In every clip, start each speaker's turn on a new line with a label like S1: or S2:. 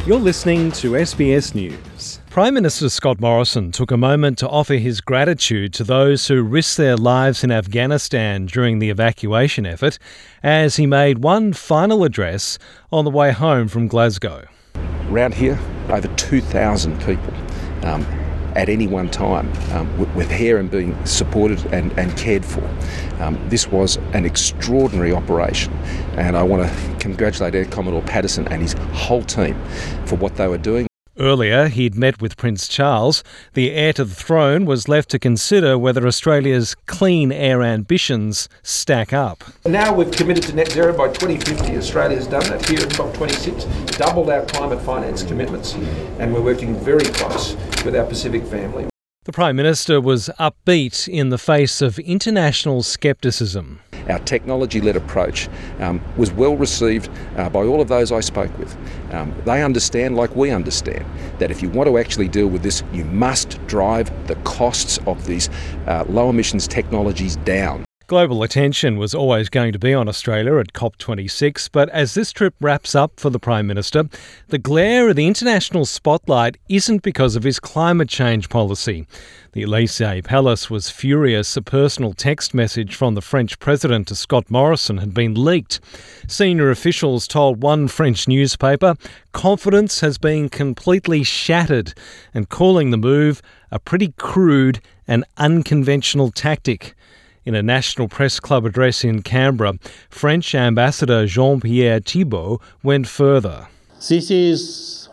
S1: You're listening to SBS News. Prime Minister Scott Morrison took a moment to offer his gratitude to those who risked their lives in Afghanistan during the evacuation effort as he made one final address on the way home from Glasgow.
S2: Around here, over 2,000 people at any one time with care and being supported and cared for. This was an extraordinary operation, and I want to congratulate Air Commodore Patterson and his whole team for what they were doing.
S1: Earlier, he'd met with Prince Charles. The heir to the throne was left to consider whether Australia's clean air ambitions stack up.
S3: Now we've committed to net zero by 2050. Australia's done that here at COP26, doubled our climate finance commitments, and we're working very close with our Pacific family.
S1: The Prime Minister was upbeat in the face of international scepticism.
S2: Our technology-led approach was well received by all of those I spoke with. They understand, like we understand, that if you want to actually deal with this, you must drive the costs of these low emissions technologies down.
S1: Global attention was always going to be on Australia at COP26, but as this trip wraps up for the Prime Minister, the glare of the international spotlight isn't because of his climate change policy. The Elysee Palace was furious a personal text message from the French president to Scott Morrison had been leaked. Senior officials told one French newspaper confidence has been completely shattered and calling the move a pretty crude and unconventional tactic. In a National Press Club address in Canberra, French Ambassador Jean-Pierre Thibault went further.
S4: This is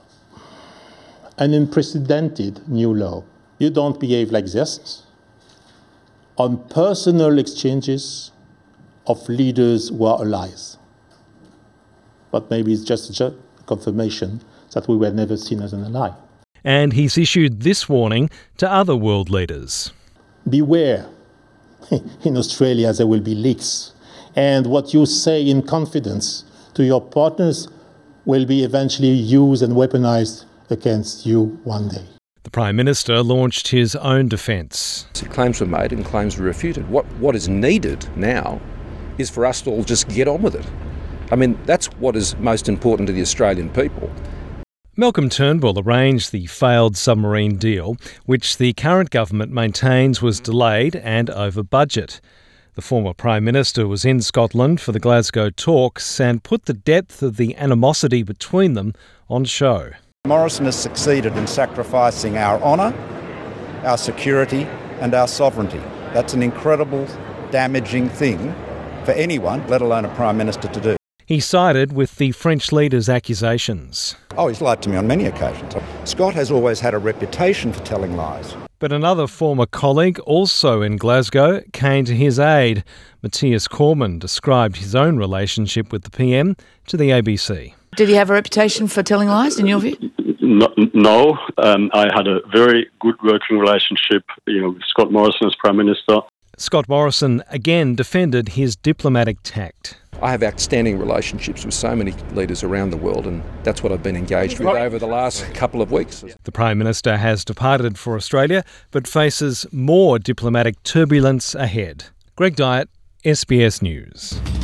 S4: an unprecedented new law. You don't behave like this on personal exchanges of leaders who are allies. But maybe it's just a confirmation that we were never seen as an ally.
S1: And he's issued this warning to other world leaders.
S4: Beware. In Australia, there will be leaks. And what you say in confidence to your partners will be eventually used and weaponized against you one day.
S1: The Prime Minister launched his own defence.
S2: Claims were made and claims were refuted. What is needed now is for us to all just get on with it. I mean, that's what is most important to the Australian people.
S1: Malcolm Turnbull arranged the failed submarine deal, which the current government maintains was delayed and over budget. The former Prime Minister was in Scotland for the Glasgow talks and put the depth of the animosity between them on show.
S5: Morrison has succeeded in sacrificing our honour, our security and our sovereignty. That's an incredible, damaging thing for anyone, let alone a Prime Minister, to do.
S1: He sided with the French leader's accusations.
S5: Oh, he's lied to me on many occasions. Scott has always had a reputation for telling lies.
S1: But another former colleague, also in Glasgow, came to his aid. Matthias Cormann described his own relationship with the PM to the ABC.
S6: Did he have a reputation for telling lies, in your view?
S7: No. I had a very good working relationship, with Scott Morrison as Prime Minister.
S1: Scott Morrison again defended his diplomatic tact.
S2: I have outstanding relationships with so many leaders around the world, and that's what I've been engaged with over the last couple of weeks.
S1: The Prime Minister has departed for Australia, but faces more diplomatic turbulence ahead. Greg Dyett, SBS News.